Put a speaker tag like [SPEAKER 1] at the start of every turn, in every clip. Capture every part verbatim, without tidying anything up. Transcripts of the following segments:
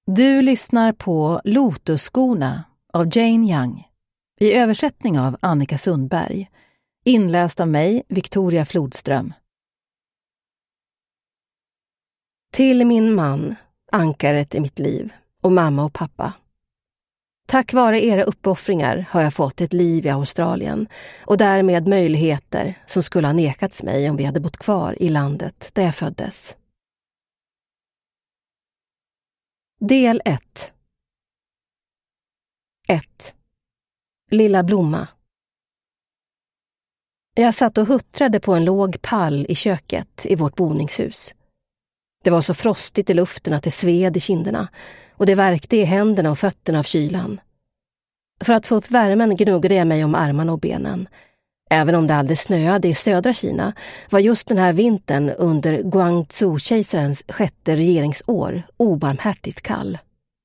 [SPEAKER 1] Du lyssnar på Lotusskorna av Jane Young, i översättning av Annika Sundberg, inläst av mig, Victoria Flodström.
[SPEAKER 2] Till min man, ankaret i mitt liv, och mamma och pappa. Tack vare era uppoffringar har jag fått ett liv i Australien och därmed möjligheter som skulle ha nekats mig om vi hade bott kvar i landet där jag föddes. Del ett. ett. Lilla blomma. Jag satt och huttrade på en låg pall i köket i vårt boningshus. Det var så frostigt i luften att det sved i kinderna och det värkte i händerna och fötterna av kylan. För att få upp värmen gnuggade jag mig om armarna och benen. Även om det aldrig snöade i södra Kina var just den här vintern under Guangzhou-kejsarens sjätte regeringsår obarmhärtigt kall.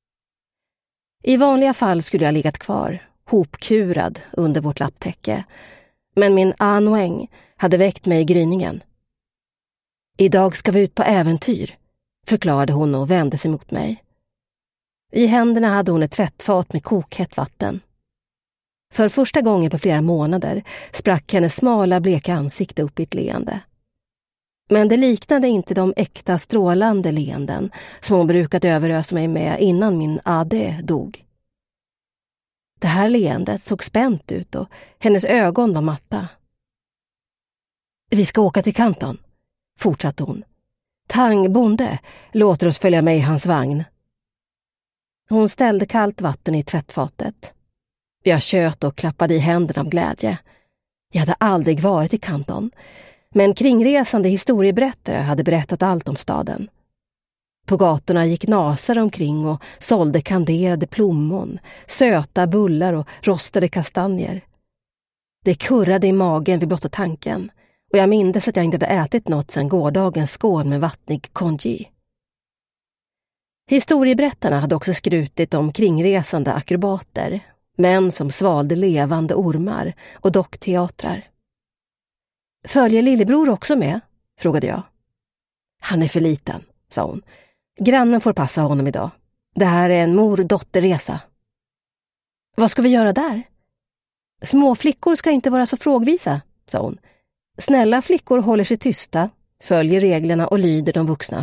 [SPEAKER 2] I vanliga fall skulle jag legat kvar, hopkurad under vårt lapptäcke. Men min Anueng hade väckt mig i gryningen. Idag ska vi ut på äventyr, förklarade hon och vände sig mot mig. I händerna hade hon ett tvättfat med kokhett vatten. För första gången på flera månader sprack hennes smala bleka ansikte upp i ett leende. Men det liknade inte de äkta strålande leenden som hon brukat överösa mig med innan min Ade dog. Det här leendet såg spänt ut och hennes ögon var matta. Vi ska åka till Kanton, fortsatte hon. Tang bonde låter oss följa med i hans vagn. Hon ställde kallt vatten i tvättfatet. Jag tjöt och klappade i händerna av glädje. Jag hade aldrig varit i Kanton, men kringresande historieberättare hade berättat allt om staden. På gatorna gick nasar omkring och sålde kanderade plommon, söta bullar och rostade kastanjer. Det kurrade i magen vid blotta tanken och jag mindes att jag inte hade ätit något sedan gårdagens skål med vattnig congee. Historieberättarna hade också skrutit om kringresande akrobater, män som svalde levande ormar och dockteatrar. Följer lillebror också med? Frågade jag. Han är för liten, sa hon. Grannen får passa honom idag. Det här är en mor-dotterresa. Vad ska vi göra där? Små flickor ska inte vara så frågvisa, sa hon. Snälla flickor håller sig tysta, följer reglerna och lyder de vuxna.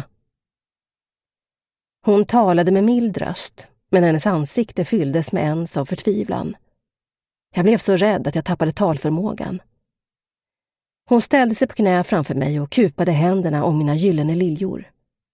[SPEAKER 2] Hon talade med mild röst, men hennes ansikte fylldes med ens av förtvivlan. Jag blev så rädd att jag tappade talförmågan. Hon ställde sig på knä framför mig och kupade händerna om mina gyllene liljor.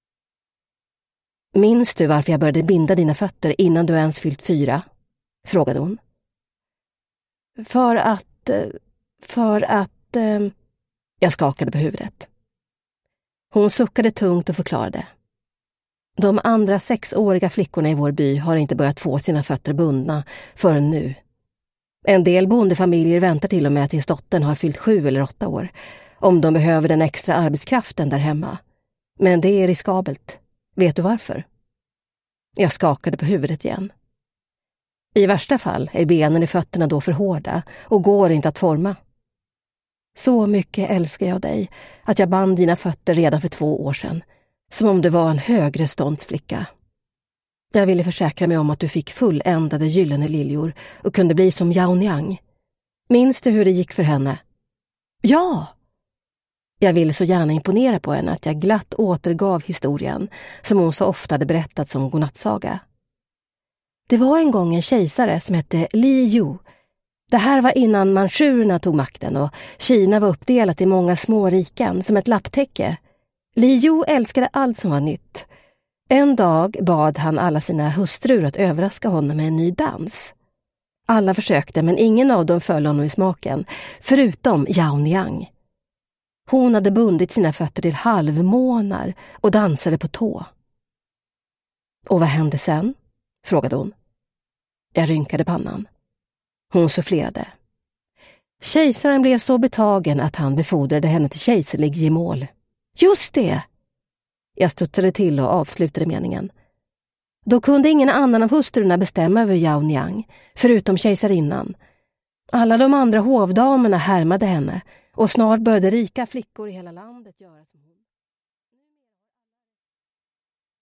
[SPEAKER 2] Minns du varför jag började binda dina fötter innan du ens fyllt fyra? Frågade hon. För att... för att... Jag skakade på huvudet. Hon suckade tungt och förklarade. De andra sexåriga flickorna i vår by har inte börjat få sina fötter bundna förrän nu. En del bondefamiljer väntar till och med tills dottern har fyllt sju eller åtta år, om de behöver den extra arbetskraften där hemma. Men det är riskabelt. Vet du varför? Jag skakade på huvudet igen. I värsta fall är benen i fötterna då för hårda och går inte att forma. Så mycket älskar jag dig att jag band dina fötter redan för två år sedan, som om du var en högre ståndsflicka. Jag ville försäkra mig om att du fick fulländade gyllene liljor och kunde bli som Yao Niang. Minns du hur det gick för henne? Ja! Jag ville så gärna imponera på henne att jag glatt återgav historien som hon så ofta hade berättat som godnattsaga. Det var en gång en kejsare som hette Li Yu. Det här var innan manchurerna tog makten och Kina var uppdelat i många små riken som ett lapptäcke. Li Yu älskade allt som var nytt. En dag bad han alla sina hustrur att överraska honom med en ny dans. Alla försökte, men ingen av dem föll honom i smaken, förutom Yao Niang. Hon hade bundit sina fötter till halvmånar och dansade på tå. Och vad hände sen? Frågade hon. Jag rynkade pannan. Hon sufflerade. Kejsaren blev så betagen att han befordrade henne till kejserlig gemål. Just det! Jag studsade till och avslutade meningen. Då kunde ingen annan av hustrurna bestämma över Yao Niang, förutom kejsarinnan. Alla de andra hovdamerna härmade henne och snart började rika flickor i hela landet göra som hon.